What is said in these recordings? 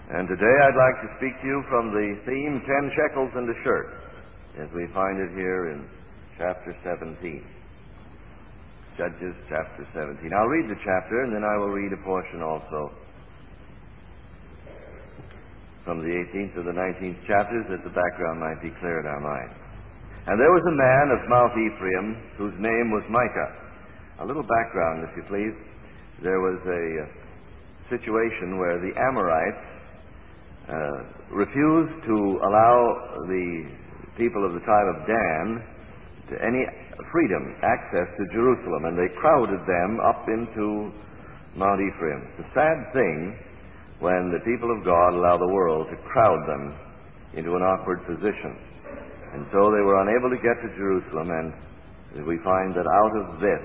And today I'd like to speak to you from the theme 10 shekels and a shirt, as we find it here in chapter 17. Judges chapter 17. I'll read the chapter and then I will read a portion also from the 18th to the 19th chapters, that the background might be clear in our mind. And there was a man of Mount Ephraim whose name was Micah. A little background, if you please. There was a situation where the Amorites refused to allow the people of the tribe of Dan to any freedom, access to Jerusalem, and they crowded them up into Mount Ephraim. It's a sad thing when the people of God allow the world to crowd them into an awkward position. And so they were unable to get to Jerusalem, and we find that out of this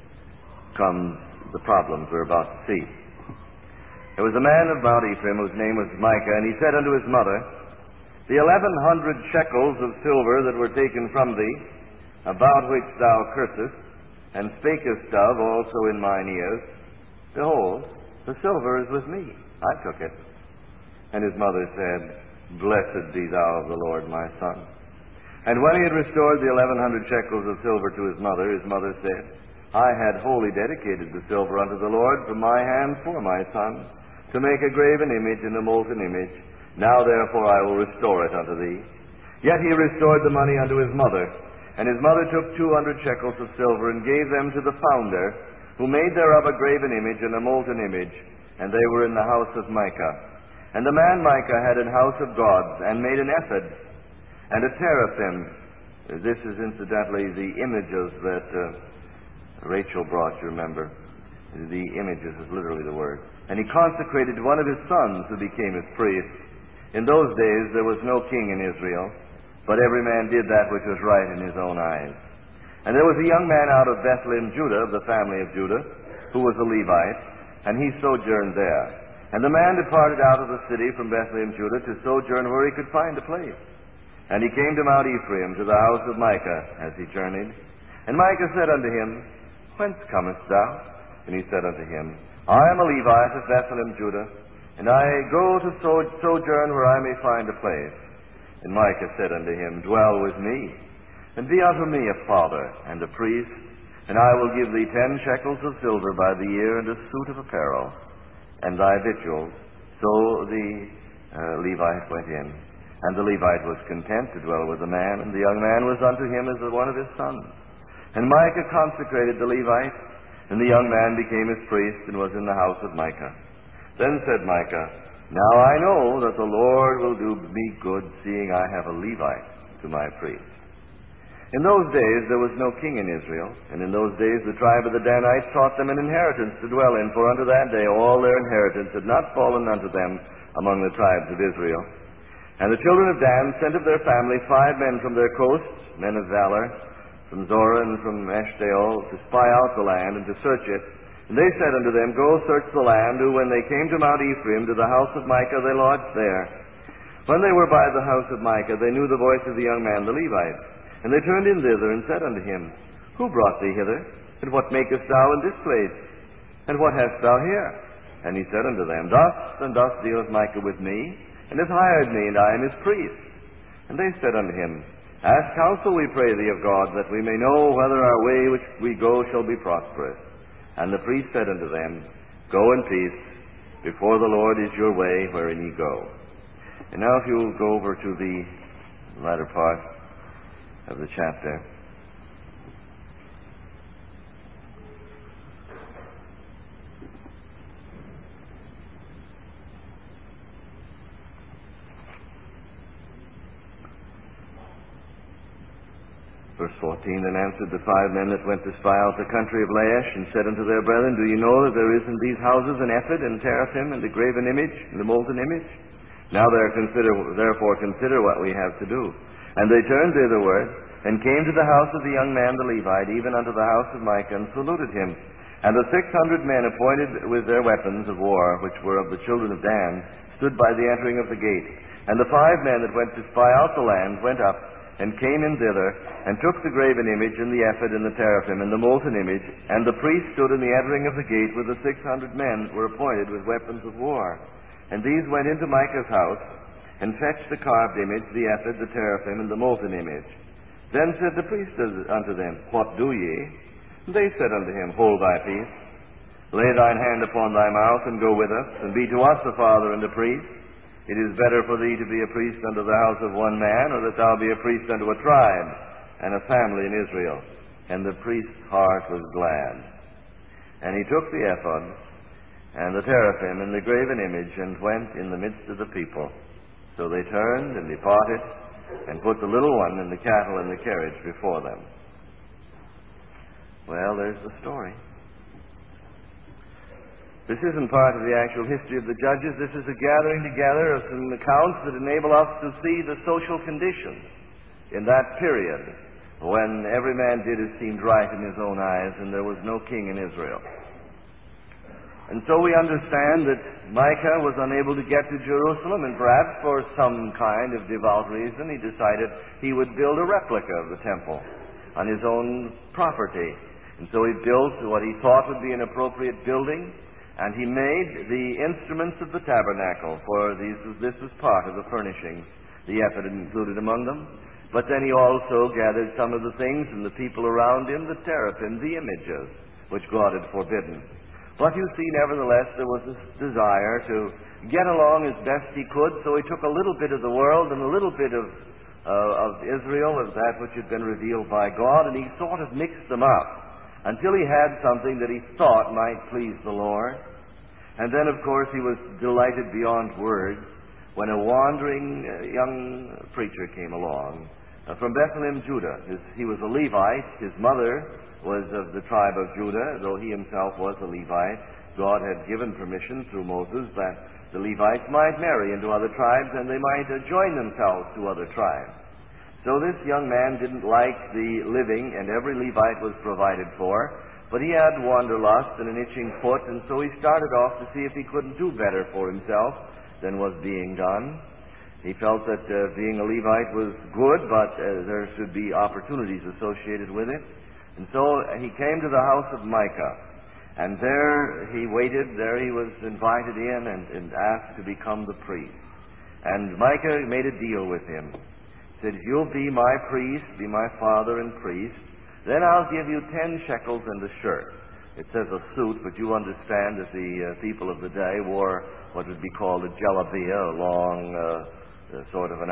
comes the problems we're about to see. There was a man of Mount Ephraim whose name was Micah, and he said unto his mother, The 1,100 shekels of silver that were taken from thee, about which thou cursest, and spakest of also in mine ears, behold, the silver is with me. I took it. And his mother said, Blessed be thou of the Lord, my son. And when he had restored the 1,100 shekels of silver to his mother said, I had wholly dedicated the silver unto the Lord from my hand for my son, to make a graven image and a molten image. Now therefore I will restore it unto thee. Yet he restored the money unto his mother. And his mother took 200 shekels of silver, and gave them to the founder, who made thereof a graven image and a molten image, and they were in the house of Micah. And the man Micah had an house of gods, and made an ephod, and a teraphim. This is incidentally the images that Rachel brought, you remember. The images is literally the word. And he consecrated one of his sons who became his priest. In those days there was no king in Israel, but every man did that which was right in his own eyes. And there was a young man out of Bethlehem, Judah, of the family of Judah, who was a Levite, and he sojourned there. And the man departed out of the city from Bethlehem, Judah, to sojourn where he could find a place. And he came to Mount Ephraim, to the house of Micah, as he journeyed. And Micah said unto him, Whence comest thou? And he said unto him, I am a Levite of Bethlehem, Judah, and I go to sojourn where I may find a place. And Micah said unto him, Dwell with me, and be unto me a father and a priest, and I will give thee 10 shekels of silver by the year, and a suit of apparel, and thy victuals. So the Levite went in, and the Levite was content to dwell with the man, and the young man was unto him as one of his sons. And Micah consecrated the Levite, and the young man became his priest, and was in the house of Micah. Then said Micah, Now I know that the Lord will do me good, seeing I have a Levite to my priest. In those days there was no king in Israel, and in those days the tribe of the Danites taught them an inheritance to dwell in, for unto that day all their inheritance had not fallen unto them among the tribes of Israel. And the children of Dan sent of their family 5 men from their coasts, men of valor, from Zorah and from Eshtaol, to spy out the land and to search it. And they said unto them, Go search the land. Who, when they came to Mount Ephraim, to the house of Micah, they lodged there. When they were by the house of Micah, they knew the voice of the young man the Levite. And they turned in thither, and said unto him, Who brought thee hither? And what makest thou in this place? And what hast thou here? And he said unto them, Thus and thus dealeth Micah with me, and hath hired me, and I am his priest. And they said unto him, Ask counsel, we pray thee, of God, that we may know whether our way which we go shall be prosperous. And the priest said unto them, Go in peace, before the Lord is your way wherein ye go. And now if you will go over to the latter part of the chapter. Verse 14, Then answered the 5 men that went to spy out the country of Laish, and said unto their brethren, Do ye know that there is in these houses an ephod, and teraphim, and a graven image, and a molten image? Now therefore consider what we have to do. And they turned thitherward, and came to the house of the young man the Levite, even unto the house of Micah, and saluted him. And the 600 men appointed with their weapons of war, which were of the children of Dan, stood by the entering of the gate. And the 5 men that went to spy out the land went up, and came in thither, and took the graven image, and the ephod, and the teraphim, and the molten image. And the priest stood in the entering of the gate, with the 600 men were appointed with weapons of war. And these went into Micah's house, and fetched the carved image, the ephod, the teraphim, and the molten image. Then said the priest unto them, What do ye? And they said unto him, Hold thy peace. Lay thine hand upon thy mouth, and go with us, and be to us a father and a priest. It is better for thee to be a priest unto the house of one man, or that thou be a priest unto a tribe, and a family in Israel. And the priest's heart was glad. And he took the ephod, and the teraphim, and the graven image, and went in the midst of the people. So they turned and departed, and put the little one and the cattle in the carriage before them. Well, there's the story. This isn't part of the actual history of the judges. This is a gathering together of some accounts that enable us to see the social conditions in that period when every man did as seemed right in his own eyes and there was no king in Israel. And so we understand that Micah was unable to get to Jerusalem, and perhaps for some kind of devout reason he decided he would build a replica of the temple on his own property. And so he built what he thought would be an appropriate building, and he made the instruments of the tabernacle, for this was part of the furnishings, the ephod included among them. But then he also gathered some of the things and the people around him, the teraphim, the images, which God had forbidden. But you see, nevertheless, there was this desire to get along as best he could, so he took a little bit of the world and a little bit of Israel, of that which had been revealed by God, and he sort of mixed them up until he had something that he thought might please the Lord. And then, of course, he was delighted beyond words when a wandering young preacher came along from Bethlehem, Judah. He was a Levite. His mother was of the tribe of Judah, though he himself was a Levite. God had given permission through Moses that the Levites might marry into other tribes and they might join themselves to other tribes. So this young man didn't like the living, and every Levite was provided for, but he had wanderlust and an itching foot, and so he started off to see if he couldn't do better for himself than was being done. He felt that being a Levite was good, but there should be opportunities associated with it. And so he came to the house of Micah, and there he waited. There he was invited in and asked to become the priest. And Micah made a deal with him. He said, If you'll be my priest, be my father and priest, then I'll give you 10 shekels and a shirt. It says a suit, but you understand that the people of the day wore what would be called a jalabia, a long, sort of an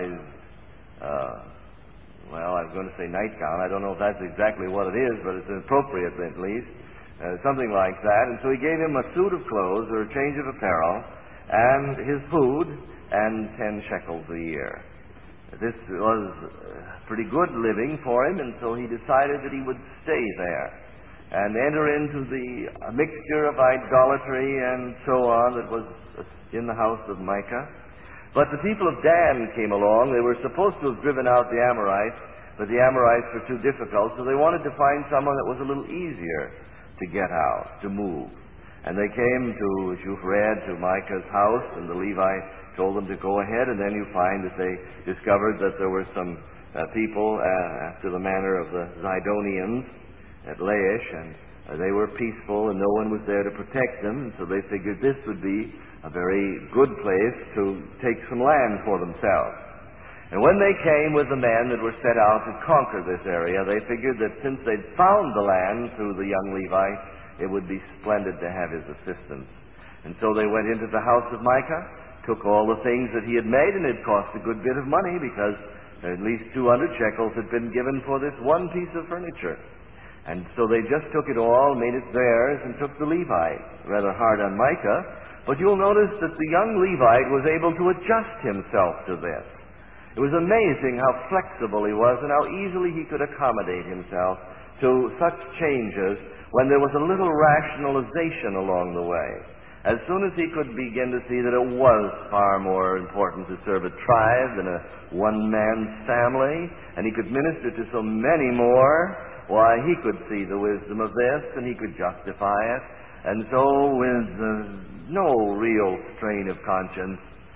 outsized well, I was going to say nightgown. I don't know if that's exactly what it is, but it's appropriate at least. Something like that. And so he gave him a suit of clothes or a change of apparel and his food and 10 shekels a year. This was pretty good living for him, and so he decided that he would stay there and enter into the mixture of idolatry and so on that was in the house of Micah. But the people of Dan came along. They were supposed to have driven out the Amorites, but the Amorites were too difficult, so they wanted to find someone that was a little easier to get out, to move. And they came to, as you've read, to Micah's house, and the Levite told them to go ahead, and then you find that they discovered that there were some people after the manner of the Zidonians at Laish, and they were peaceful, and no one was there to protect them, and so they figured this would be a very good place to take some land for themselves. And when they came with the men that were set out to conquer this area, they figured that since they'd found the land through the young Levite, it would be splendid to have his assistance. And so they went into the house of Micah, took all the things that he had made, and it cost a good bit of money because at least 200 shekels had been given for this one piece of furniture. And so they just took it all, made it theirs, and took the Levite. Rather hard on Micah. But you'll notice that the young Levite was able to adjust himself to this. It was amazing how flexible he was and how easily he could accommodate himself to such changes when there was a little rationalization along the way. As soon as he could begin to see that it was far more important to serve a tribe than a one-man family, and he could minister to so many more, why, he could see the wisdom of this and he could justify it. And so with no real strain of conscience,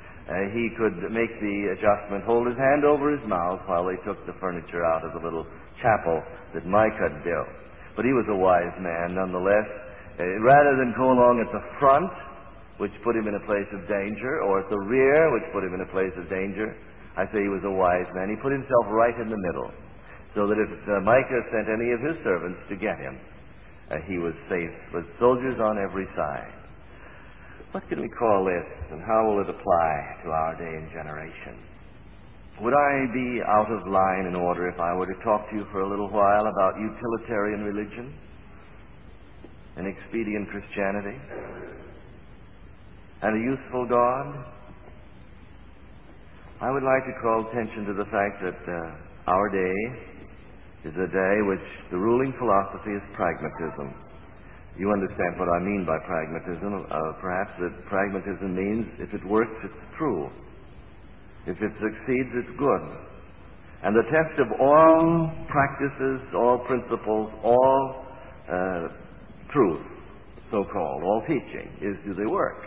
he could make the adjustment, hold his hand over his mouth while they took the furniture out of the little chapel that Micah built. But he was a wise man nonetheless. Rather than go along at the front which put him in a place of danger, or at the rear, which put him in a place of danger. I say he was a wise man. He put himself right in the middle, so that if Micah sent any of his servants to get him, he was safe with soldiers on every side. What can we call this, and how will it apply to our day and generation? Would I be out of line in order if I were to talk to you for a little while about utilitarian religion and expedient Christianity and a useful God? I would like to call attention to the fact that our day is a day which the ruling philosophy is pragmatism. You understand what I mean by pragmatism. Perhaps that pragmatism means if it works, it's true. If it succeeds, it's good. And the test of all practices, all principles, all truth, so-called, all teaching, is do they work?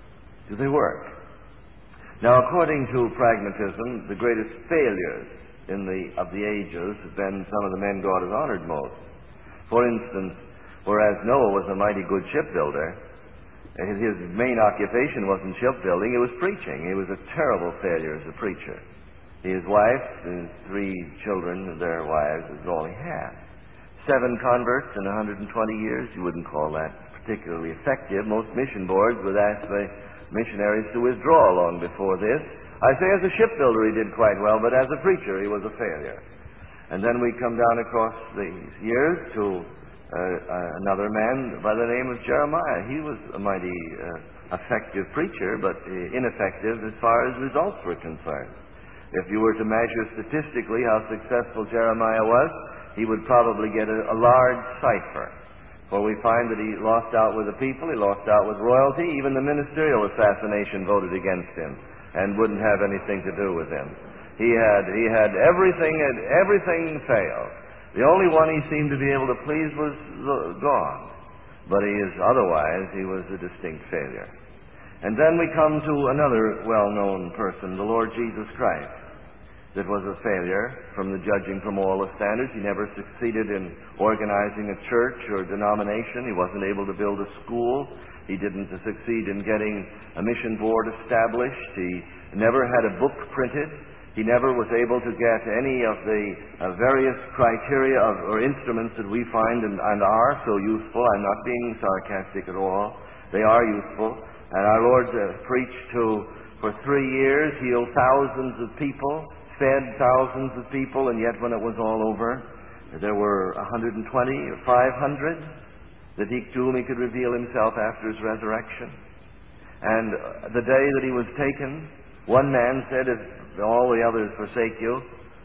Do they work? Now, according to pragmatism, the greatest failures of the ages have been some of the men God has honored most. For instance, whereas Noah was a mighty good shipbuilder, his main occupation wasn't shipbuilding, it was preaching. He was a terrible failure as a preacher. His wife and 3 children, their wives, is all he had. 7 converts in 120 years, you wouldn't call that particularly effective. Most mission boards would ask the missionaries to withdraw long before this. I say as a shipbuilder he did quite well, but as a preacher he was a failure. And then we come down across these years to another man by the name of Jeremiah. He was a mighty effective preacher, but ineffective as far as results were concerned. If you were to measure statistically how successful Jeremiah was, he would probably get a large cipher. For we find that he lost out with the people, he lost out with royalty, even the ministerial assassination voted against him and wouldn't have anything to do with him. He had everything, and everything failed. The only one he seemed to be able to please was God. But otherwise, he was a distinct failure. And then we come to another well-known person, the Lord Jesus Christ, that was a failure from the judging from all the standards. He never succeeded in organizing a church or denomination. He wasn't able to build a school. He didn't succeed in getting a mission board established. He never had a book printed. He never was able to get any of the various criteria or instruments that we find and are so useful. I'm not being sarcastic at all. They are useful. And our Lord preached for 3 years, healed thousands of people, fed thousands of people, and yet when it was all over, there were 120 or 500 to whom he could reveal himself after his resurrection. And the day that he was taken, one man said, if all the others forsake you,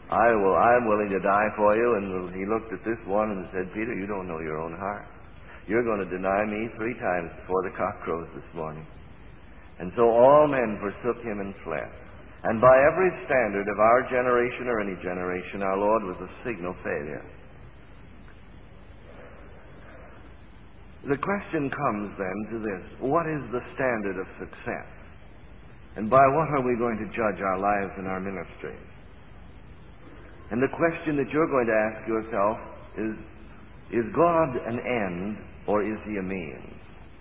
I'm willing to die for you. And he looked at this one and said, Peter, you don't know your own heart. You're going to deny me 3 times before the cock crows this morning. And so all men forsook him and fled. And by every standard of our generation or any generation, our Lord was a signal failure. The question comes then to this: what is the standard of success? And by what are we going to judge our lives and our ministries? And the question that you're going to ask yourself is God an end or is he a means?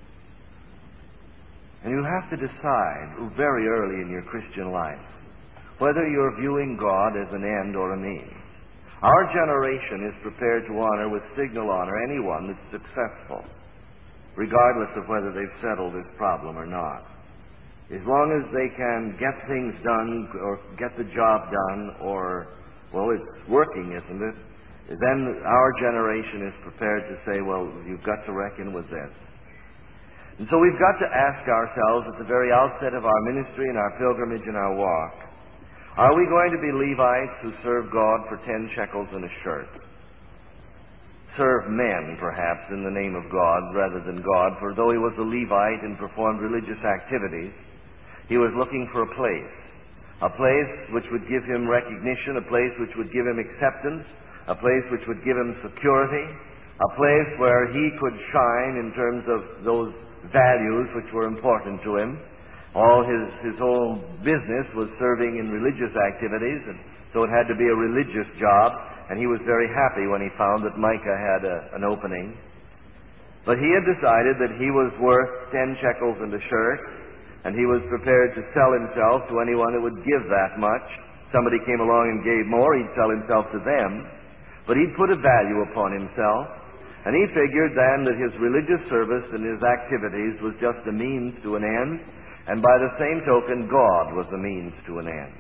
And you have to decide very early in your Christian life whether you're viewing God as an end or a means. Our generation is prepared to honor with signal honor anyone that's successful, regardless of whether they've settled this problem or not. As long as they can get things done or get the job done well, it's working, isn't it? Then our generation is prepared to say, well, you've got to reckon with this. And so we've got to ask ourselves at the very outset of our ministry and our pilgrimage and our walk, are we going to be Levites who serve God for 10 shekels and a shirt? Serve men, perhaps, in the name of God rather than God, for though he was a Levite and performed religious activities, he was looking for a place which would give him recognition, a place which would give him acceptance, a place which would give him security, a place where he could shine in terms of those values which were important to him. All his whole business was serving in religious activities, and so it had to be a religious job, and he was very happy when he found that Micah had an opening. But he had decided that he was worth 10 shekels and a shirt, and he was prepared to sell himself to anyone that would give that much. Somebody came along and gave more, he'd sell himself to them. But he'd put a value upon himself, and he figured then that his religious service and his activities was just a means to an end, and by the same token, God was a means to an end.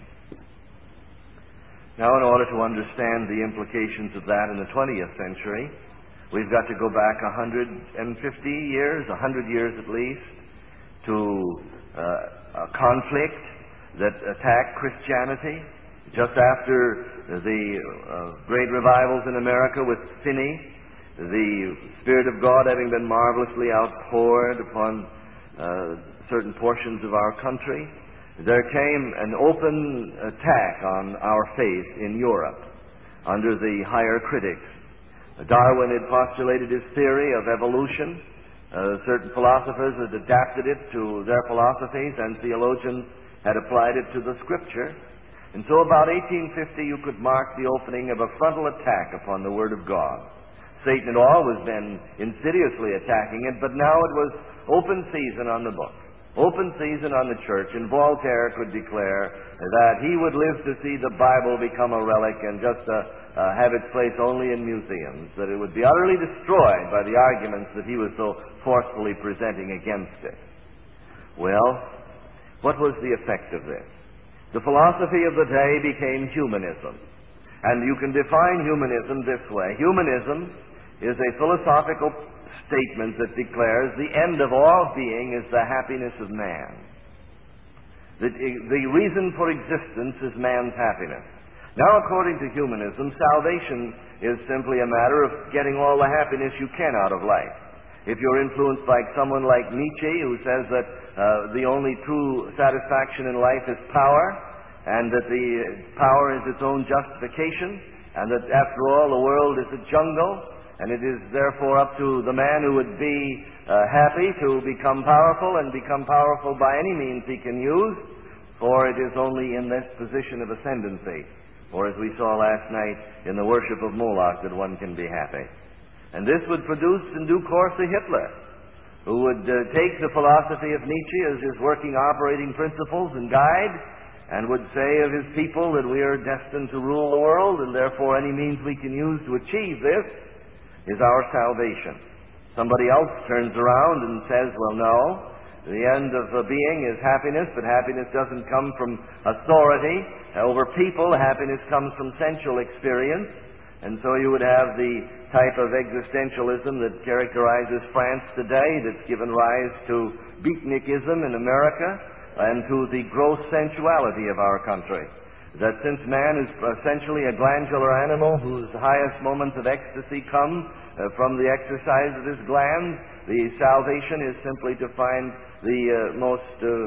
Now, in order to understand the implications of that in the 20th century, we've got to go back 150 years, 100 years at least, to a conflict that attacked Christianity. Just after the great revivals in America with Finney, the Spirit of God having been marvelously outpoured upon certain portions of our country, there came an open attack on our faith in Europe under the higher critics. Darwin had postulated his theory of evolution. Certain philosophers had adapted it to their philosophies, and theologians had applied it to the Scripture. And so about 1850 you could mark the opening of a frontal attack upon the Word of God. Satan had always been insidiously attacking it, but now it was open season on the book, open season on the church, and Voltaire could declare that he would live to see the Bible become a relic and just have its place only in museums, that it would be utterly destroyed by the arguments that he was so forcefully presenting against it. Well, what was the effect of this? The philosophy of the day became humanism. And you can define humanism this way. Humanism is a philosophical statement that declares the end of all being is the happiness of man. The reason for existence is man's happiness. Now, according to humanism, salvation is simply a matter of getting all the happiness you can out of life. If you're influenced by someone like Nietzsche, who says that the only true satisfaction in life is power, and that the power is its own justification, and that after all the world is a jungle, and it is therefore up to the man who would be happy to become powerful, and become powerful by any means he can use, for it is only in this position of ascendancy, or as we saw last night in the worship of Moloch, that one can be happy. And this would produce in due course a Hitler, who would take the philosophy of Nietzsche as his working operating principles and guide, and would say of his people that we are destined to rule the world, and therefore any means we can use to achieve this is our salvation. Somebody else turns around and says, well, no, the end of being is happiness, but happiness doesn't come from authority over people. Happiness comes from sensual experience. And so you would have the type of existentialism that characterizes France today, that's given rise to beatnikism in America, and to the gross sensuality of our country. That since man is essentially a glandular animal whose highest moments of ecstasy come from the exercise of his glands, the salvation is simply to find the most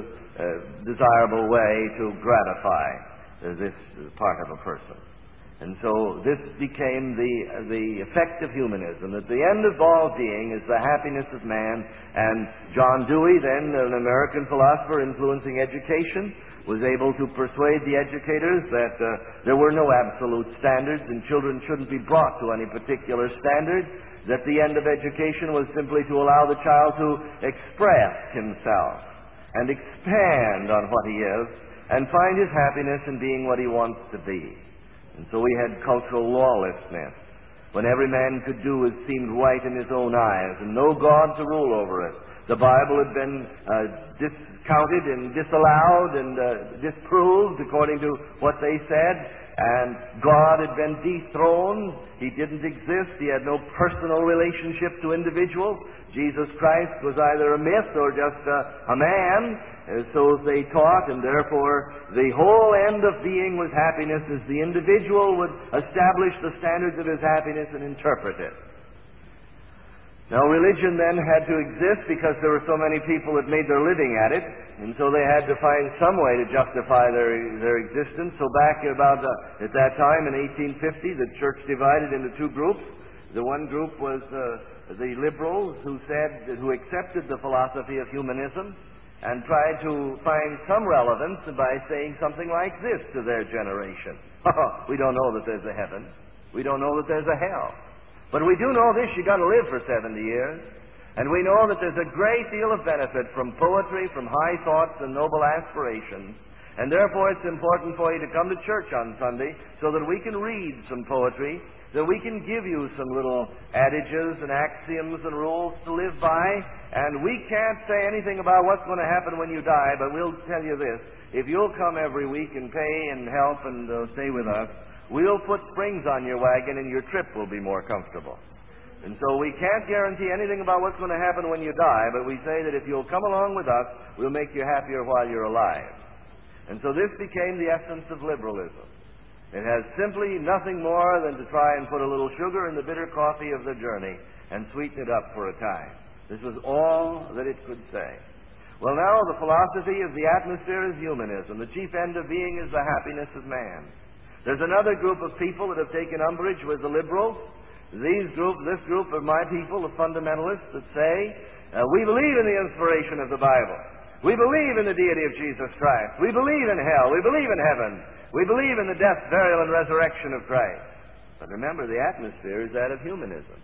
desirable way to gratify this part of a person. And so this became the effect of humanism, that the end of all being is the happiness of man. And John Dewey, then an American philosopher influencing education, was able to persuade the educators that there were no absolute standards and children shouldn't be brought to any particular standard, that the end of education was simply to allow the child to express himself and expand on what he is and find his happiness in being what he wants to be. And so we had cultural lawlessness, when every man could do as seemed right in his own eyes, and no God to rule over it. The Bible had been discounted and disallowed and disproved according to what they said, and God had been dethroned. He didn't exist. He had no personal relationship to individuals. Jesus Christ was either a myth or just a man, so they taught, and therefore the whole end of being was happiness, as the individual would establish the standards of his happiness and interpret it. Now, religion then had to exist because there were so many people that made their living at it, and so they had to find some way to justify their existence. So back about at that time in 1850, the church divided into two groups. The one group was the liberals, who accepted the philosophy of humanism and tried to find some relevance by saying something like this to their generation. We don't know that there's a heaven. We don't know that there's a hell. But we do know this: you got to live for 70 years. And we know that there's a great deal of benefit from poetry, from high thoughts and noble aspirations. And therefore it's important for you to come to church on Sunday so that we can read some poetry, that we can give you some little adages and axioms and rules to live by. And we can't say anything about what's going to happen when you die, but we'll tell you this. If you'll come every week and pay and help and stay with us, we'll put springs on your wagon and your trip will be more comfortable. And so we can't guarantee anything about what's going to happen when you die, but we say that if you'll come along with us, we'll make you happier while you're alive. And so this became the essence of liberalism. It has simply nothing more than to try and put a little sugar in the bitter coffee of the journey and sweeten it up for a time. This was all that it could say. Well, now the philosophy of the atmosphere is humanism. The chief end of being is the happiness of man. There's another group of people that have taken umbrage with the liberals. This group of my people, the fundamentalists, that say, we believe in the inspiration of the Bible. We believe in the deity of Jesus Christ. We believe in hell. We believe in heaven. We believe in the death, burial, and resurrection of Christ. But remember, the atmosphere is that of humanism.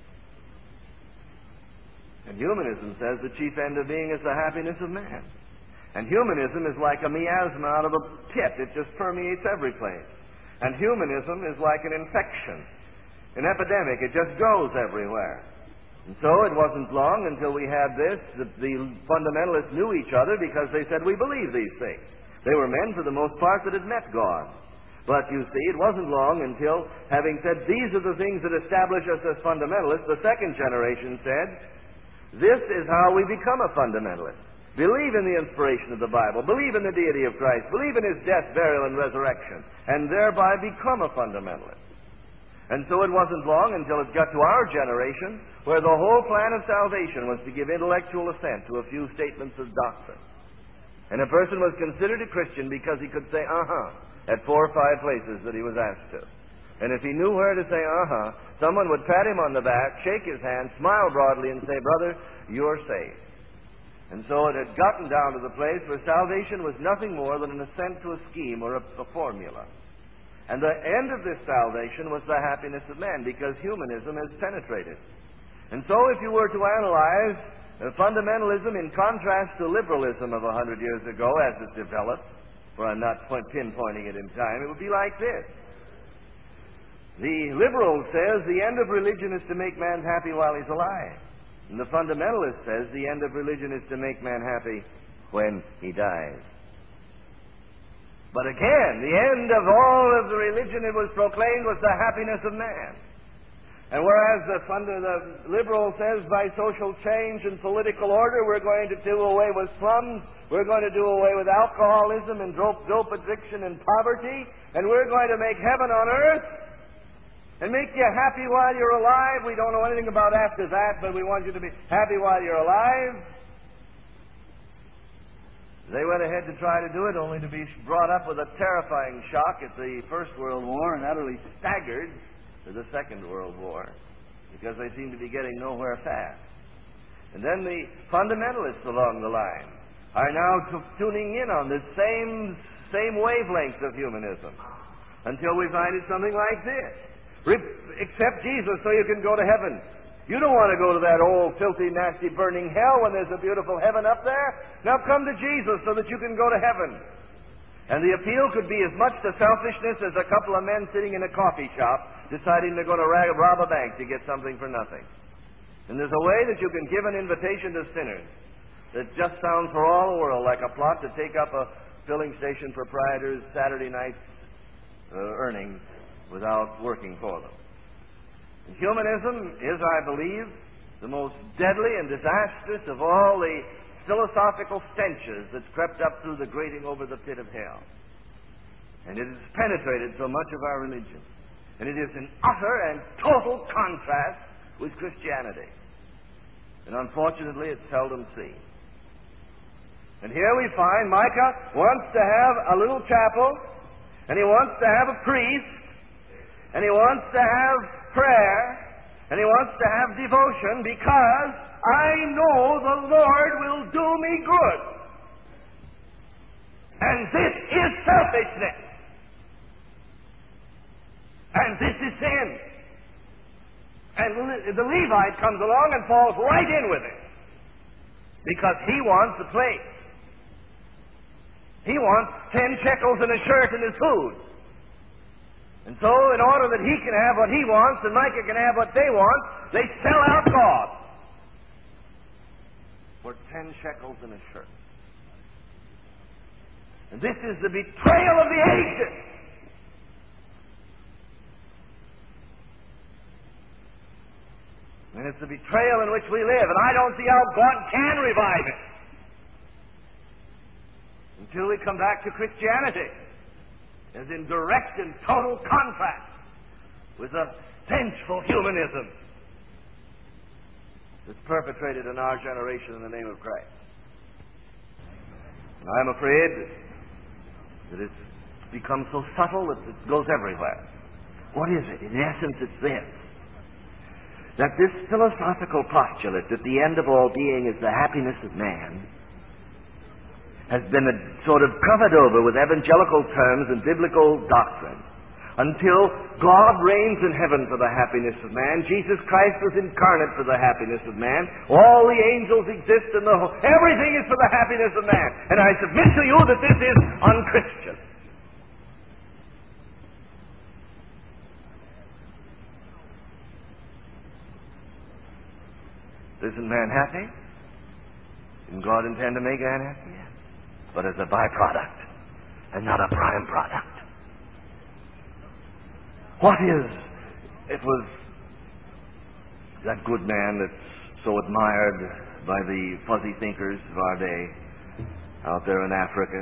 And humanism says the chief end of being is the happiness of man. And humanism is like a miasma out of a pit. It just permeates every place. And humanism is like an infection, an epidemic. It just goes everywhere. And so it wasn't long until we had this, that the fundamentalists knew each other because they said, we believe these things. They were men, for the most part, that had met God. But you see, it wasn't long until, having said, these are the things that establish us as fundamentalists, the second generation said, this is how we become a fundamentalist. Believe in the inspiration of the Bible. Believe in the deity of Christ. Believe in His death, burial, and resurrection. And thereby become a fundamentalist. And so it wasn't long until it got to our generation, where the whole plan of salvation was to give intellectual assent to a few statements of doctrine. And a person was considered a Christian because he could say, at 4 or 5 places that he was asked to. And if he knew where to say, someone would pat him on the back, shake his hand, smile broadly, and say, brother, you're saved. And so it had gotten down to the place where salvation was nothing more than an assent to a scheme or a formula. And the end of this salvation was the happiness of man, because humanism has penetrated. And so if you were to analyze fundamentalism in contrast to liberalism of 100 years ago as it developed, for I'm not pinpointing it in time, it would be like this. The liberal says the end of religion is to make man happy while he's alive. And the fundamentalist says the end of religion is to make man happy when he dies. But again, the end of all of the religion, it was proclaimed, was the happiness of man. And whereas the liberal says by social change and political order we're going to do away with slums, we're going to do away with alcoholism and dope addiction and poverty, and we're going to make heaven on earth and make you happy while you're alive. We don't know anything about after that, but we want you to be happy while you're alive. They went ahead to try to do it, only to be brought up with a terrifying shock at the First World War and utterly staggered to the Second World War, because they seemed to be getting nowhere fast. And then the fundamentalists along the line are now tuning in on this same wavelength of humanism, until we find it something like this. Accept Jesus so you can go to heaven. You don't want to go to that old, filthy, nasty, burning hell when there's a beautiful heaven up there. Now come to Jesus so that you can go to heaven. And the appeal could be as much to selfishness as a couple of men sitting in a coffee shop deciding they're going to rob a bank to get something for nothing. And there's a way that you can give an invitation to sinners that just sounds for all the world like a plot to take up a filling station proprietor's Saturday night earnings without working for them. And humanism is, I believe, the most deadly and disastrous of all the philosophical stenches that's crept up through the grating over the pit of hell. And it has penetrated so much of our religion. And it is in utter and total contrast with Christianity. And unfortunately, it's seldom seen. And here we find Micah wants to have a little chapel, and he wants to have a priest, and he wants to have prayer, and he wants to have devotion, because I know the Lord will do me good. And this is selfishness. And this is sin. And the Levite comes along and falls right in with it. because he wants a place. He wants 10 shekels and a shirt and his food. And so, in order that he can have what he wants and Micah can have what they want, they sell out God for 10 shekels and a shirt. And this is the betrayal of the ages. And it's the betrayal in which we live, and I don't see how God can revive it until we come back to Christianity, as in direct and total contrast with the vengeful humanism that's perpetrated in our generation in the name of Christ. And I'm afraid that it's become so subtle that it goes everywhere. What is it? In essence, it's this: that this philosophical postulate that the end of all being is the happiness of man has been sort of covered over with evangelical terms and biblical doctrine until God reigns in heaven for the happiness of man. Jesus Christ was incarnate for the happiness of man. All the angels exist in the whole. Everything is for the happiness of man. And I submit to you that this is unchristian. Isn't man happy? Didn't God intend to make man happy? Yes. But as a byproduct and not a prime product. What is? It was that good man that's so admired by the fuzzy thinkers of our day out there in Africa.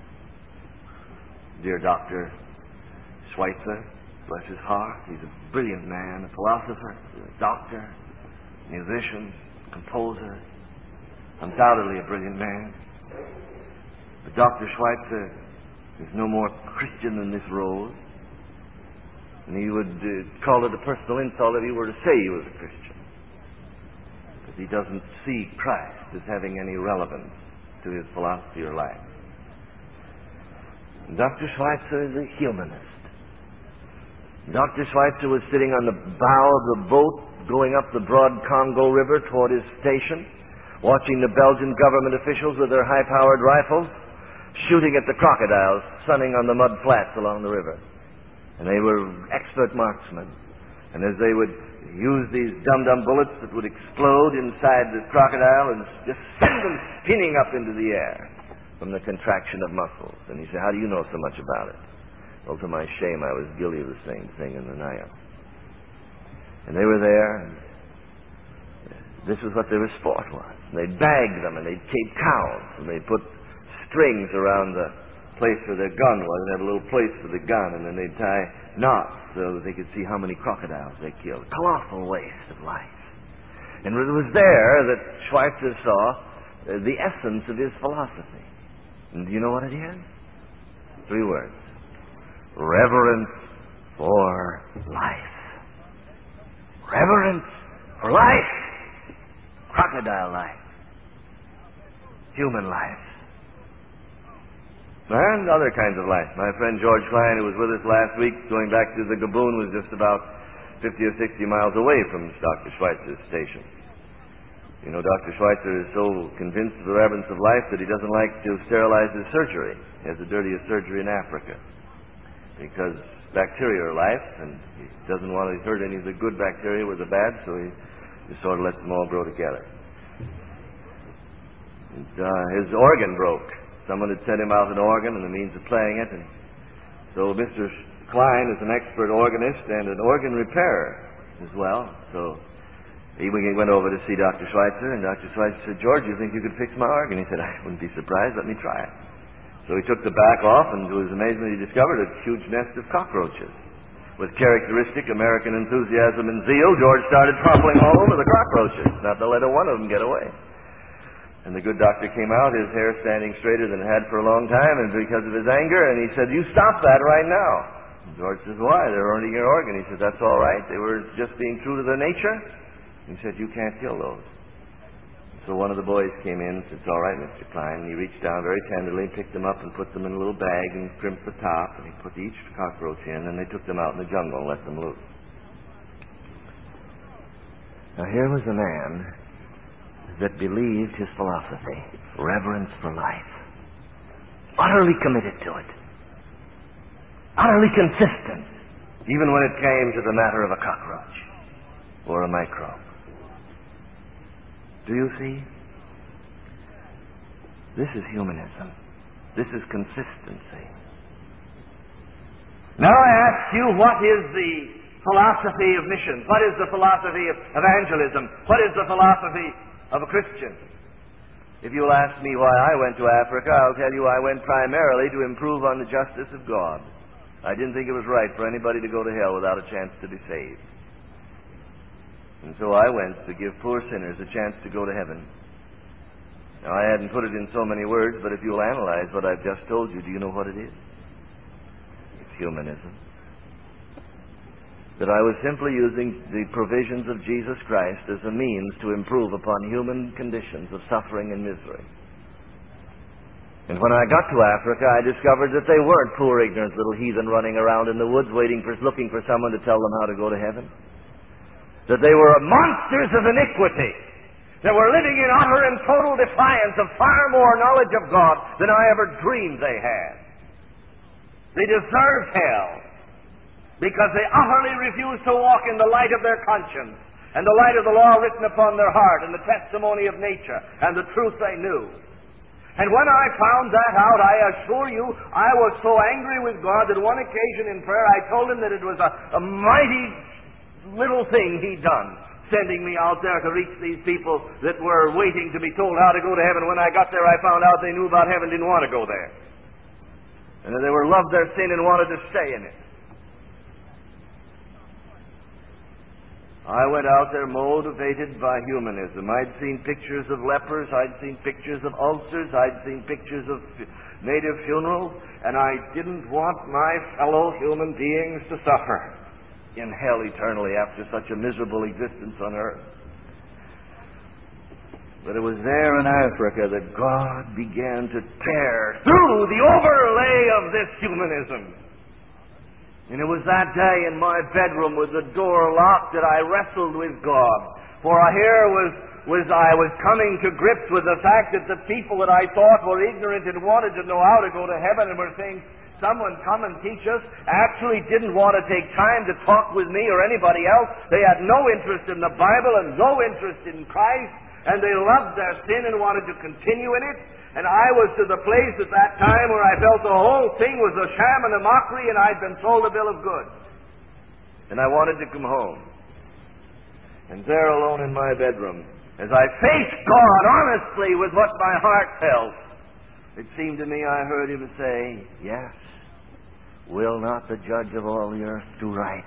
Dear Dr. Schweitzer, bless his heart. He's a brilliant man, a philosopher, a doctor, musician, composer, undoubtedly a brilliant man. But Dr. Schweitzer is no more Christian than this rose. And he would call it a personal insult if he were to say he was a Christian. Because he doesn't see Christ as having any relevance to his philosophy or life. And Dr. Schweitzer is a humanist. Dr. Schweitzer was sitting on the bow of the boat going up the broad Congo River toward his station, watching the Belgian government officials with their high-powered rifles shooting at the crocodiles sunning on the mud flats along the river. And they were expert marksmen. And as they would use these dum-dum bullets that would explode inside the crocodile and just send them spinning up into the air from the contraction of muscles. And he said, "How do you know so much about it?" Well, to my shame, I was guilty of the same thing in the Nile. And they were there, and this was what their sport was. And they'd bag them, and they'd keep cows, and they'd put strings around the place where their gun was, and have a little place for the gun, and then they'd tie knots so that they could see how many crocodiles they killed. Colossal waste of life. And it was there that Schweitzer saw the essence of his philosophy. And do you know what it is? 3 words. Reverence for life. Reverence for life. Crocodile life. Human life. And other kinds of life. My friend George Klein, who was with us last week, going back to the Gaboon, was just about 50 or 60 miles away from Dr. Schweitzer's station. You know, Dr. Schweitzer is so convinced of the reverence of life that he doesn't like to sterilize his surgery. He has the dirtiest surgery in Africa. Because bacteria are life, and he doesn't want to hurt any of the good bacteria with the bad, so he just sort of lets them all grow together. And, his organ broke. Someone had sent him out an organ and the means of playing it, and so Mr. Klein is an expert organist and an organ repairer as well. So he went over to see Dr. Schweitzer, and Dr. Schweitzer said, "George, you think you could fix my organ?" He said, "I wouldn't be surprised. Let me try it." So he took the back off, and to his amazement, he discovered a huge nest of cockroaches. With characteristic American enthusiasm and zeal, George started trampling all over the cockroaches, not to let one of them get away. And the good doctor came out, his hair standing straighter than it had for a long time, and because of his anger, and he said, "You stop that right now." And George says, "Why? They're earning your organ." He said, "That's all right. They were just being true to their nature." He said, "You can't kill those." So one of the boys came in and said, "It's all right, Mr. Klein." And he reached down very tenderly and picked them up and put them in a little bag and crimped the top, and he put each cockroach in, and they took them out in the jungle and let them loose. Now here was a man that believed his philosophy, reverence for life, utterly committed to it, utterly consistent, even when it came to the matter of a cockroach or a microbe. Do you see? This is humanism. This is consistency. Now I ask you, what is the philosophy of missions? What is the philosophy of evangelism? What is the philosophy of a Christian? If you'll ask me why I went to Africa, I'll tell you I went primarily to improve on the justice of God. I didn't think it was right for anybody to go to hell without a chance to be saved. And so I went to give poor sinners a chance to go to heaven. Now, I hadn't put it in so many words, but if you'll analyze what I've just told you, do you know what it is? It's humanism. That I was simply using the provisions of Jesus Christ as a means to improve upon human conditions of suffering and misery. And when I got to Africa, I discovered that they weren't poor, ignorant little heathen running around in the woods looking for someone to tell them how to go to heaven. That they were monsters of iniquity that were living in utter and total defiance of far more knowledge of God than I ever dreamed they had. They deserved hell because they utterly refused to walk in the light of their conscience and the light of the law written upon their heart and the testimony of nature and the truth they knew. And when I found that out, I assure you, I was so angry with God that one occasion in prayer I told him that it was a mighty little thing he'd done, sending me out there to reach these people that were waiting to be told how to go to heaven. When I got there, I found out they knew about heaven, didn't want to go there. And that they were loved their sin and wanted to stay in it. I went out there motivated by humanism. I'd seen pictures of lepers, I'd seen pictures of ulcers, I'd seen pictures of native funerals, and I didn't want my fellow human beings to suffer in hell eternally after such a miserable existence on earth. But it was there in Africa that God began to tear through the overlay of this humanism. And it was that day in my bedroom with the door locked that I wrestled with God. For here I was coming to grips with the fact that the people that I thought were ignorant and wanted to know how to go to heaven and were saying, someone come and teach us, actually didn't want to take time to talk with me or anybody else. They had no interest in the Bible and no interest in Christ, and they loved their sin and wanted to continue in it. And I was to the place at that time where I felt the whole thing was a sham and a mockery, and I'd been sold a bill of goods. And I wanted to come home. And there alone in my bedroom, as I faced God honestly with what my heart felt, it seemed to me I heard him say, yes, will not the judge of all the earth do right?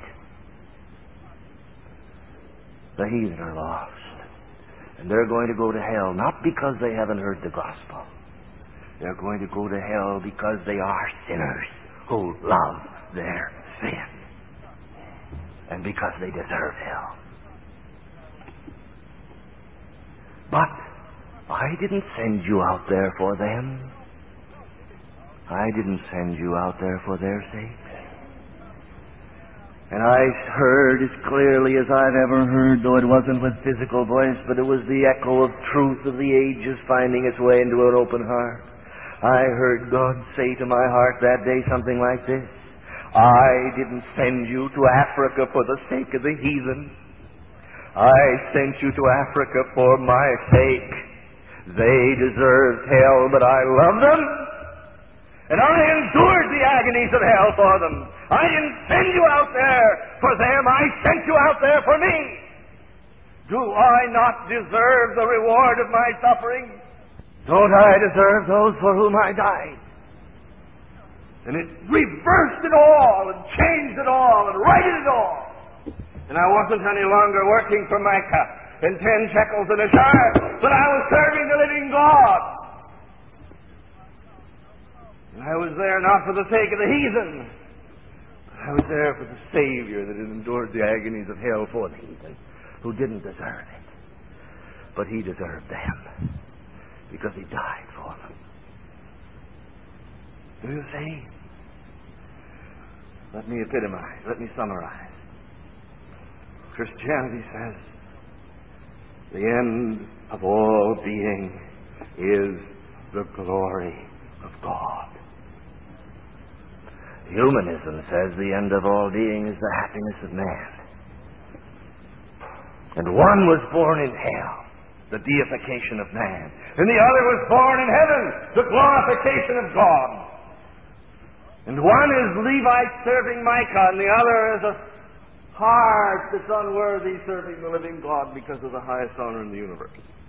The heathen are lost. And they're going to go to hell, not because they haven't heard the gospel. They're going to go to hell because they are sinners who love their sin. And because they deserve hell. But I didn't send you out there for them. I didn't send you out there for their sake. And I heard as clearly as I've ever heard, though it wasn't with physical voice, but it was the echo of truth of the ages finding its way into an open heart. I heard God say to my heart that day something like this: I didn't send you to Africa for the sake of the heathen. I sent you to Africa for my sake. They deserved hell, but I love them. And I endured the agonies of hell for them. I didn't send you out there for them. I sent you out there for me. Do I not deserve the reward of my suffering? Don't I deserve those for whom I died? And it reversed it all and changed it all and righted it all. And I wasn't any longer working for Micah and 10 shekels in a jar, but I was serving the living God. And I was there not for the sake of the heathen, but I was there for the Savior that had endured the agonies of hell for the heathen, who didn't deserve it. But he deserved them, because he died for them. Do you see? Let me epitomize, let me summarize. Christianity says the end of all being is the glory of God. Humanism says the end of all being is the happiness of man. And one was born in hell, the deification of man, and the other was born in heaven, the glorification of God. And one is Levite serving Micah, and the other is a heart that's unworthy serving the living God because of the highest honor in the universe.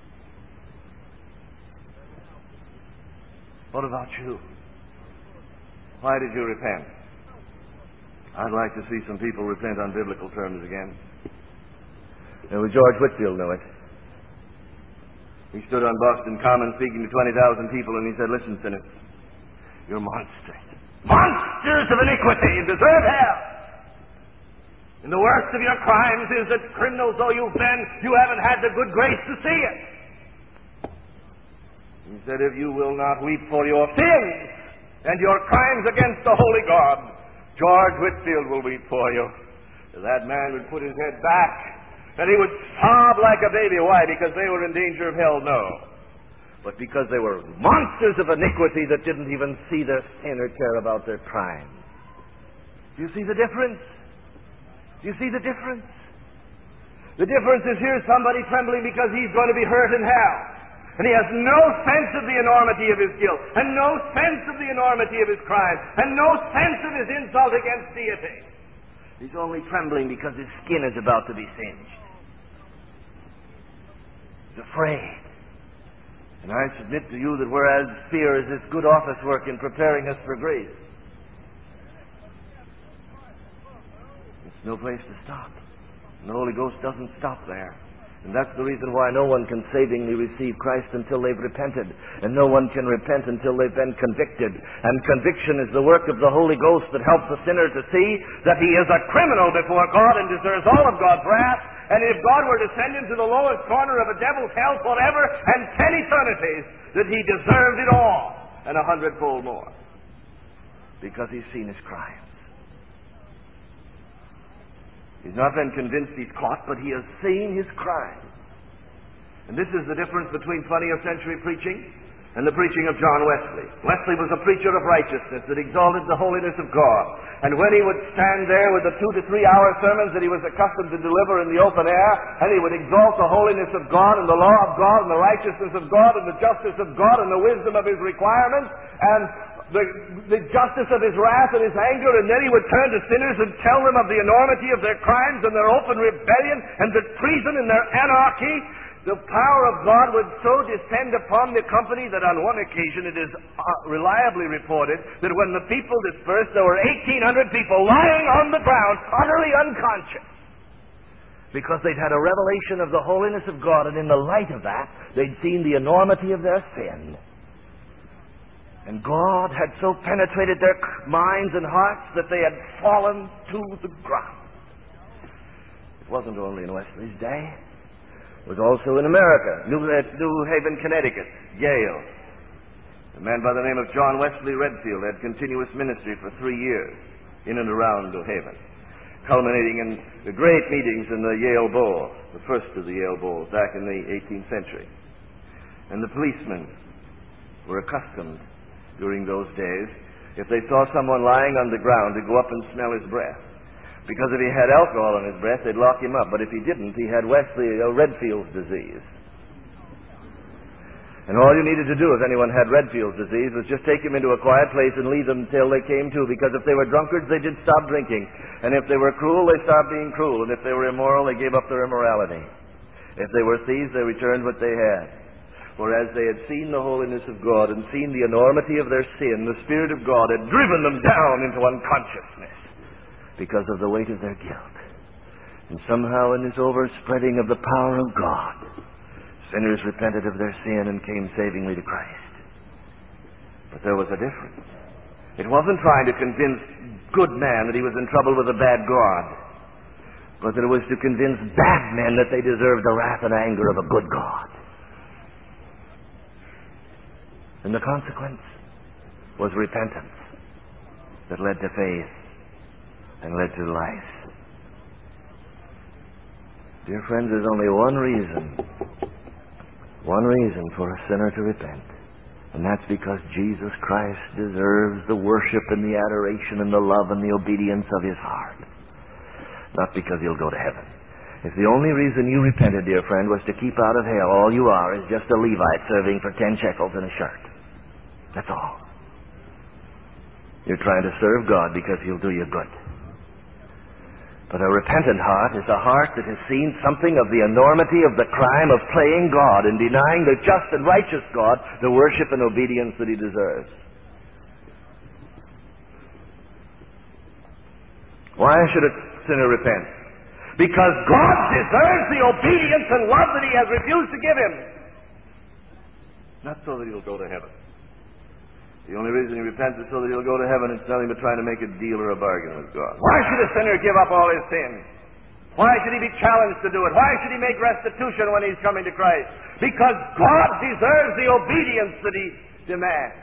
What about you? Why did you repent? I'd like to see some people repent on biblical terms again. George Whitefield knew it. He stood on Boston Common speaking to 20,000 people, and he said, "Listen, sinners, you're monsters. Monsters of iniquity and deserve hell. And the worst of your crimes is that, criminals though you've been, you haven't had the good grace to see it." He said, "If you will not weep for your sins and your crimes against the holy God, George Whitefield will weep for you." That man would put his head back and he would sob like a baby. Why? Because they were in danger of hell? No. But because they were monsters of iniquity that didn't even see their sin or care about their crime. Do you see the difference? Do you see the difference? The difference is here's somebody trembling because he's going to be hurt in hell. And he has no sense of the enormity of his guilt, and no sense of the enormity of his crime, and no sense of his insult against deity. He's only trembling because his skin is about to be singed. He's afraid. And I submit to you that whereas fear is this good office work in preparing us for grace, it's no place to stop. And the Holy Ghost doesn't stop there. And that's the reason why no one can savingly receive Christ until they've repented. And no one can repent until they've been convicted. And conviction is the work of the Holy Ghost that helps the sinner to see that he is a criminal before God and deserves all of God's wrath. And if God were to send him to the lowest corner of a devil's hell forever and 10 eternities, that he deserved it all and 100-fold more. Because he's seen his crimes. He's not been convinced he's caught, but he has seen his crime. And this is the difference between 20th century preaching and the preaching of John Wesley. Wesley was a preacher of righteousness that exalted the holiness of God. And when he would stand there with the 2 to 3 hour sermons that he was accustomed to deliver in the open air, and he would exalt the holiness of God and the law of God and the righteousness of God and the justice of God and the wisdom of his requirements and the justice of his wrath and his anger, and then he would turn to sinners and tell them of the enormity of their crimes and their open rebellion and the treason and their anarchy. The power of God would so descend upon the company that on one occasion it is reliably reported that when the people dispersed, there were 1,800 people lying on the ground, utterly unconscious, because they'd had a revelation of the holiness of God, and in the light of that, they'd seen the enormity of their sin. And God had so penetrated their minds and hearts that they had fallen to the ground. It wasn't only in Wesley's day. It was also in America. New Haven, Connecticut, Yale. A man by the name of John Wesley Redfield had continuous ministry for 3 years in and around New Haven, culminating in the great meetings in the Yale Bowl, the first of the Yale Bowls back in the 18th century. And the policemen were accustomed during those days, if they saw someone lying on the ground, to go up and smell his breath. Because if he had alcohol in his breath, they'd lock him up. But if he didn't, he had Redfield's disease. And all you needed to do if anyone had Redfield's disease was just take him into a quiet place and leave them till they came to. Because if they were drunkards, they did stop drinking. And if they were cruel, they stopped being cruel. And if they were immoral, they gave up their immorality. If they were thieves, they returned what they had. For as they had seen the holiness of God and seen the enormity of their sin, the Spirit of God had driven them down into unconsciousness because of the weight of their guilt. And somehow in this overspreading of the power of God, sinners repented of their sin and came savingly to Christ. But there was a difference. It wasn't trying to convince good man that he was in trouble with a bad God, but that it was to convince bad men that they deserved the wrath and anger of a good God. And the consequence was repentance that led to faith and led to life. Dear friends, there's only one reason One reason for a sinner to repent, and that's because Jesus Christ deserves the worship and the adoration and the love and the obedience of his heart. Not because he'll go to heaven. If the only reason you repented, dear friend, was to keep out of hell, all you are is just a Levite serving for 10 shekels and a shirt. That's all. You're trying to serve God because he'll do you good. But a repentant heart is a heart that has seen something of the enormity of the crime of playing God and denying the just and righteous God the worship and obedience that he deserves. Why should a sinner repent? Because God deserves the obedience and love that he has refused to give him. Not so that he'll go to heaven. The only reason he repents is so that he'll go to heaven. It's nothing but trying to make a deal or a bargain with God. Why should a sinner give up all his sins? Why should he be challenged to do it? Why should he make restitution when he's coming to Christ? Because God deserves the obedience that he demands.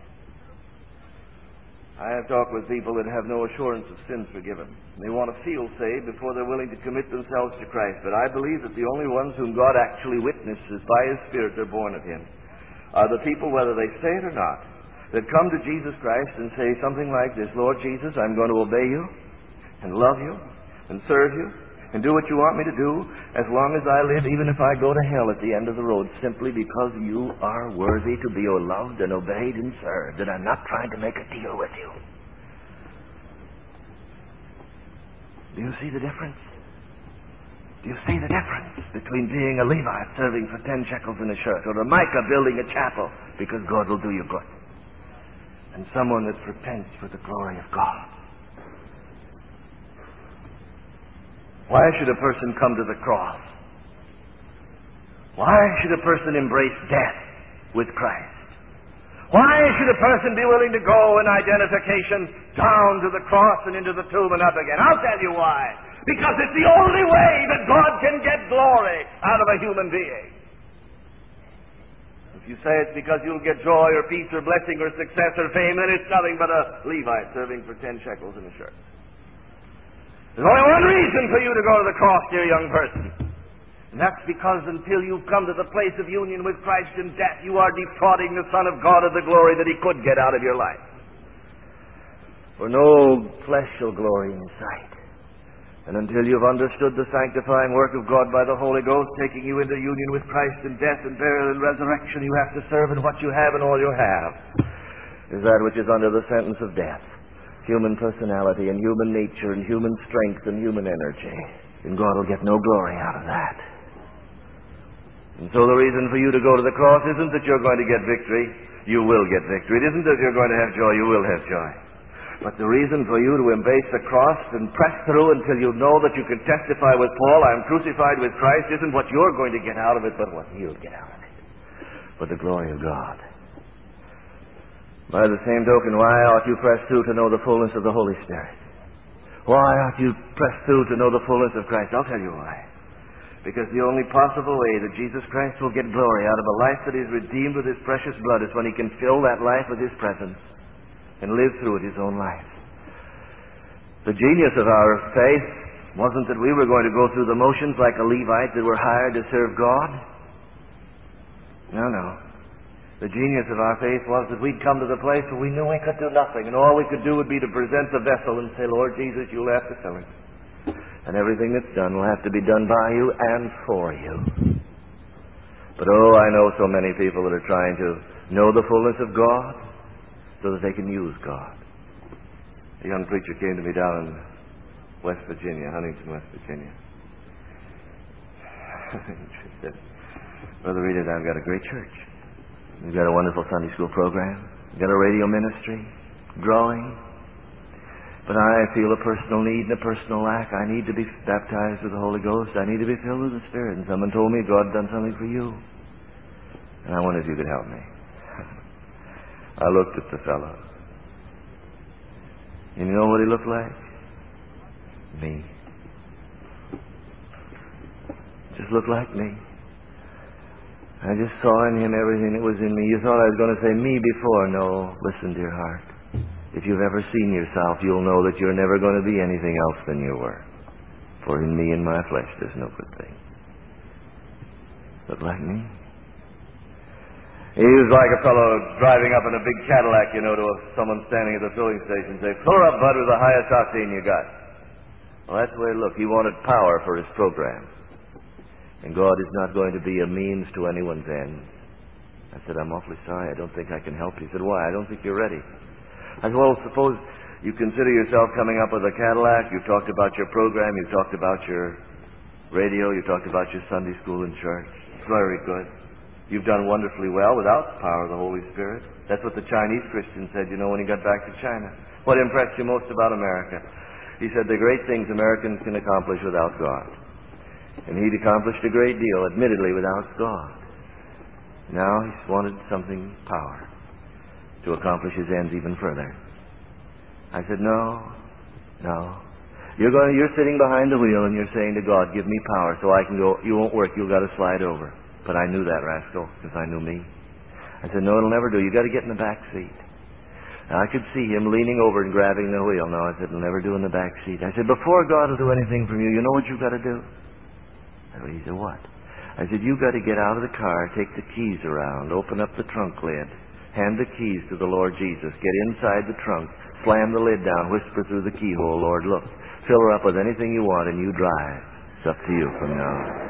I have talked with people that have no assurance of sins forgiven. They want to feel saved before they're willing to commit themselves to Christ. But I believe that the only ones whom God actually witnesses by his Spirit they're born of him are the people, whether they say it or not, that come to Jesus Christ and say something like this: Lord Jesus, I'm going to obey you and love you and serve you and do what you want me to do as long as I live, even if I go to hell at the end of the road, simply because you are worthy to be loved and obeyed and served, and I'm not trying to make a deal with you. Do you see the difference? Do you see the difference between being a Levite serving for 10 shekels in a shirt, or a Micah building a chapel because God will do you good, and someone that repents for the glory of God? Why should a person come to the cross? Why should a person embrace death with Christ? Why should a person be willing to go in identification down to the cross and into the tomb and up again? I'll tell you why. Because it's the only way that God can get glory out of a human being. If you say it's because you'll get joy or peace or blessing or success or fame, then it's nothing but a Levite serving for 10 shekels in a shirt. There's only one reason for you to go to the cross, dear young person. And that's because until you've come to the place of union with Christ in death, you are defrauding the Son of God of the glory that he could get out of your life. For no flesh shall glory in his sight. And until you've understood the sanctifying work of God by the Holy Ghost, taking you into union with Christ in death and burial and resurrection, you have to serve, and what you have and all you have is that which is under the sentence of death. Human personality and human nature and human strength and human energy. And God will get no glory out of that. And so the reason for you to go to the cross isn't that you're going to get victory. You will get victory. It isn't that you're going to have joy. You will have joy. But the reason for you to embrace the cross and press through until you know that you can testify with Paul, I'm crucified with Christ, isn't what you're going to get out of it, but what he'll get out of it. For the glory of God. By the same token, why ought you press through to know the fullness of the Holy Spirit? Why ought you press through to know the fullness of Christ? I'll tell you why. Because the only possible way that Jesus Christ will get glory out of a life that is redeemed with his precious blood is when he can fill that life with his presence and live through it his own life. The genius of our faith wasn't that we were going to go through the motions like a Levite that were hired to serve God. No. The genius of our faith was that we'd come to the place where we knew we could do nothing, and all we could do would be to present the vessel and say, Lord Jesus, you'll have to fill it. And everything that's done will have to be done by you and for you. But I know so many people that are trying to know the fullness of God so that they can use God. A young preacher came to me down in West Virginia, Huntington, West Virginia. She said, Brother Reed, I've got a great church. We've got a wonderful Sunday school program. We've got a radio ministry, growing. But I feel a personal need and a personal lack. I need to be baptized with the Holy Ghost. I need to be filled with the Spirit. And someone told me God had done something for you. And I wondered if you could help me. I looked at the fellow. You know what he looked like? Me. Just looked like me. I just saw in him everything that was in me. You thought I was going to say me before. No, listen, dear heart. If you've ever seen yourself, you'll know that you're never going to be anything else than you were. For in me and my flesh there's no good thing. Look like me. He was like a fellow driving up in a big Cadillac, to someone standing at the filling station and say, "Fill her up, bud, with the highest octane you got." Well, that's the way it looked. He wanted power for his program. And God is not going to be a means to anyone's end. I said, "I'm awfully sorry. I don't think I can help you." He said, "Why?" "I don't think you're ready." I said, "Well, suppose you consider yourself coming up with a Cadillac. You've talked about your program. You've talked about your radio. You've talked about your Sunday school and church. It's very good. You've done wonderfully well without the power of the Holy Spirit." That's what the Chinese Christian said, when he got back to China. "What impressed you most about America?" He said, "The great things Americans can accomplish without God." And he'd accomplished a great deal, admittedly, without God. Now he's wanted something power to accomplish his ends even further. I said, No. You're sitting behind the wheel and you're saying to God, "Give me power so I can go." You won't work. You've got to slide over. But I knew that rascal because I knew me. I said, "No, it'll never do. You've got to get in the back seat." And I could see him leaning over and grabbing the wheel. No, I said, "It'll never do in the back seat." I said, "Before God will do anything from you, you know what you've got to do?" He said, "What?" I said, "You've got to get out of the car, take the keys around, open up the trunk lid, hand the keys to the Lord Jesus, get inside the trunk, slam the lid down, whisper through the keyhole, 'Lord, look, fill her up with anything you want and you drive. It's up to you from now on.'"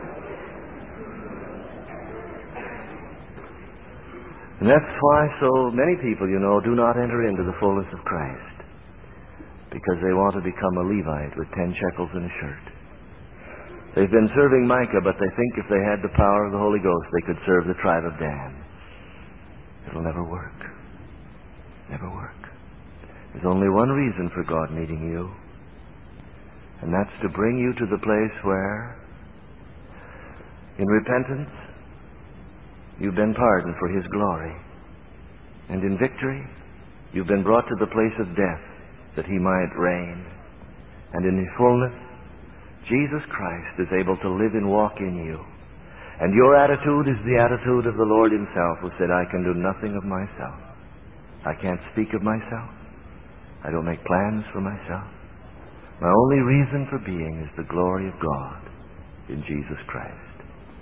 And that's why so many people, do not enter into the fullness of Christ. Because they want to become a Levite with 10 shekels and a shirt. They've been serving Micah, but they think if they had the power of the Holy Ghost, they could serve the tribe of Dan. It'll never work. Never work. There's only one reason for God needing you. And that's to bring you to the place where, in repentance, you've been pardoned for His glory. And in victory, you've been brought to the place of death that He might reign. And in His fullness, Jesus Christ is able to live and walk in you. And your attitude is the attitude of the Lord Himself, who said, "I can do nothing of myself. I can't speak of myself. I don't make plans for myself. My only reason for being is the glory of God in Jesus Christ."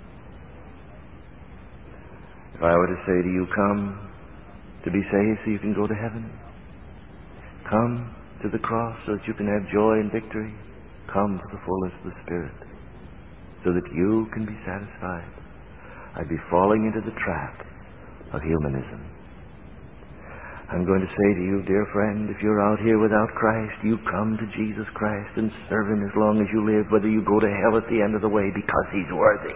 If I were to say to you, "Come to be saved so you can go to heaven. Come to the cross so that you can have joy and victory. Come to the fullness of the Spirit so that you can be satisfied," I'd be falling into the trap of humanism. I'm going to say to you, dear friend, if you're out here without Christ, you come to Jesus Christ and serve Him as long as you live, whether you go to hell at the end of the way, because He's worthy.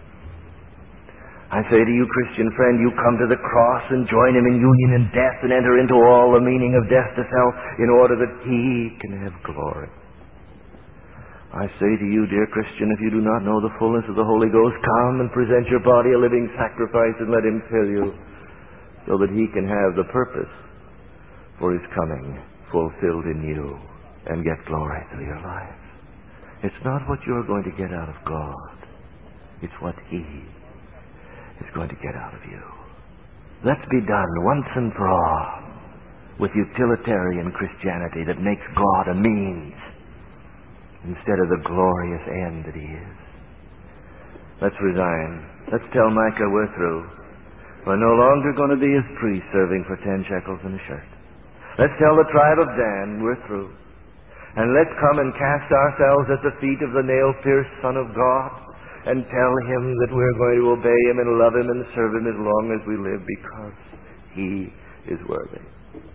I say to you, Christian friend, you come to the cross and join Him in union in death and enter into all the meaning of death to self in order that He can have glory. I say to you, dear Christian, if you do not know the fullness of the Holy Ghost, come and present your body a living sacrifice and let Him fill you so that He can have the purpose for His coming fulfilled in you and get glory through your life. It's not what you're going to get out of God. It's what He is going to get out of you. Let's be done once and for all with utilitarian Christianity that makes God a means instead of the glorious end that He is. Let's resign. Let's tell Micah we're through. We're no longer going to be His priest serving for 10 shekels and a shirt. Let's tell the tribe of Dan we're through. And let's come and cast ourselves at the feet of the nail-pierced Son of God and tell Him that we're going to obey Him and love Him and serve Him as long as we live, because He is worthy.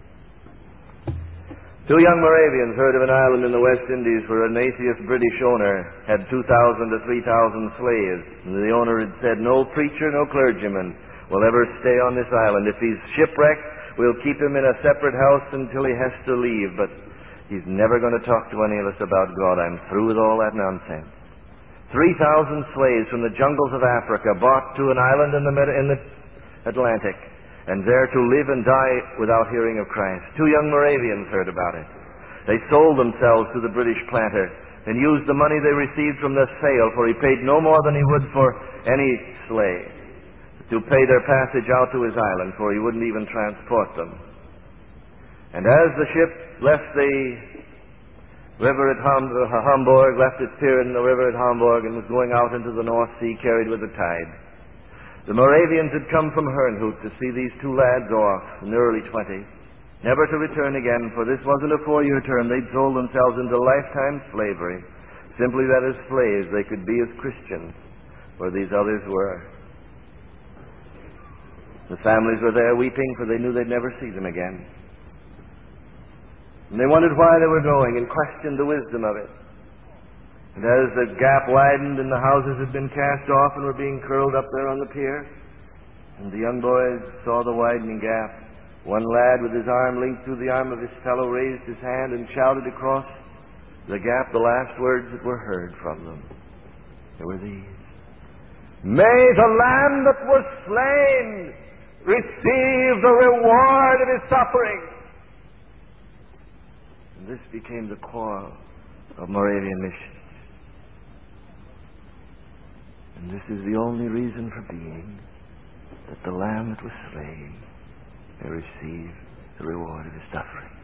2 young Moravians heard of an island in the West Indies where an atheist British owner had 2,000 to 3,000 slaves. And the owner had said, "No preacher, no clergyman will ever stay on this island. If he's shipwrecked, we'll keep him in a separate house until he has to leave. But he's never going to talk to any of us about God. I'm through with all that nonsense." 3,000 slaves from the jungles of Africa brought to an island in the Atlantic, and there to live and die without hearing of Christ. 2 young Moravians heard about it. They sold themselves to the British planter and used the money they received from the sale, for he paid no more than he would for any slave, to pay their passage out to his island, for he wouldn't even transport them. And as the ship left the river at Hamburg, left its pier in the river at Hamburg, and was going out into the North Sea, carried with the tide, The Moravians had come from Herrnhut to see these two lads off in the early 20s, never to return again, for this wasn't a 4-year term. They'd sold themselves into lifetime slavery, simply that as slaves they could be as Christians, where these others were. The families were there weeping, for they knew they'd never see them again. And they wondered why they were going and questioned the wisdom of it. And as the gap widened and the houses had been cast off and were being curled up there on the pier, and the young boys saw the widening gap, one lad with his arm linked through the arm of his fellow raised his hand and shouted across the gap the last words that were heard from them. There were these: "May the Lamb that was slain receive the reward of his suffering." And this became the core of Moravian mission. And this is the only reason for being, that the Lamb that was slain may receive the reward of his suffering.